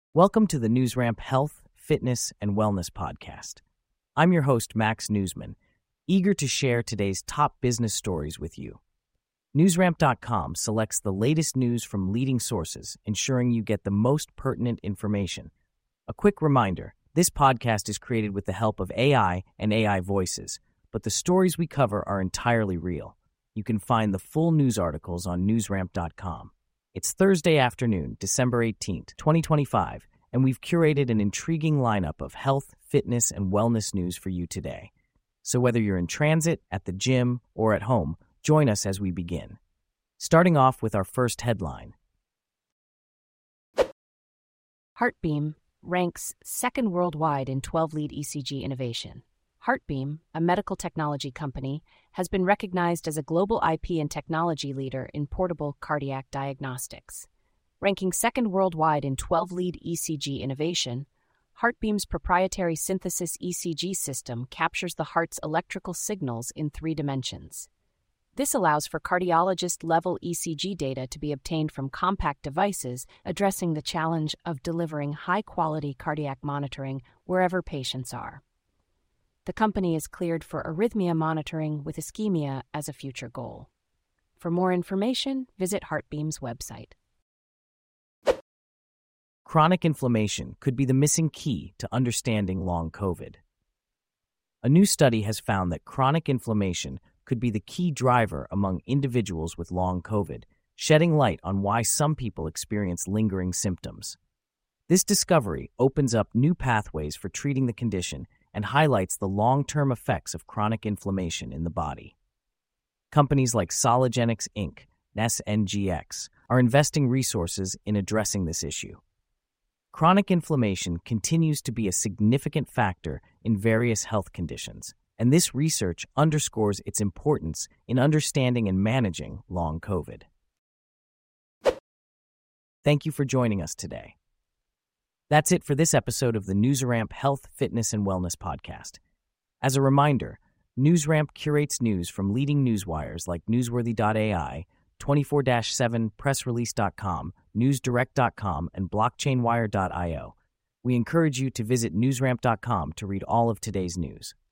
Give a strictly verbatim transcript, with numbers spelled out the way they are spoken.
Welcome to the NewsRamp Health, Fitness, and Wellness Podcast. I'm your host, Max Newsman, eager to share today's top business stories with you. NewsRamp dot com selects the latest news from leading sources, ensuring you get the most pertinent information. A quick reminder, this podcast is created with the help of A I and A I voices, but the stories we cover are entirely real. You can find the full news articles on NewsRamp dot com. It's Thursday afternoon, December eighteenth, twenty twenty-five, and we've curated an intriguing lineup of health, fitness, and wellness news for you today. So whether you're in transit, at the gym, or at home, join us as we begin. Starting off with our first headline. HeartBeam ranks second worldwide in twelve-lead E C G innovation. HeartBeam, a medical technology company, has been recognized as a global I P and technology leader in portable cardiac diagnostics. Ranking second worldwide in twelve-lead E C G innovation, HeartBeam's proprietary synthesis E C G system captures the heart's electrical signals in three dimensions. This allows for cardiologist-level E C G data to be obtained from compact devices, addressing the challenge of delivering high-quality cardiac monitoring wherever patients are. The company is cleared for arrhythmia monitoring with ischemia as a future goal. For more information, visit HeartBeam's website. Chronic inflammation could be the missing key to understanding long COVID. A new study has found that chronic inflammation could be the key driver among individuals with long COVID, shedding light on why some people experience lingering symptoms. This discovery opens up new pathways for treating the condition and highlights the long-term effects of chronic inflammation in the body. Companies like Soligenix Incorporated, N E S N G X, are investing resources in addressing this issue. Chronic inflammation continues to be a significant factor in various health conditions, and this research underscores its importance in understanding and managing long COVID. Thank you for joining us today. That's it for this episode of the NewsRamp Health, Fitness, and Wellness Podcast. As a reminder, NewsRamp curates news from leading newswires like Newsworthy dot A I, twenty-four seven Press Release dot com, Newsdirect dot com, and Blockchainwire dot io. We encourage you to visit NewsRamp dot com to read all of today's news.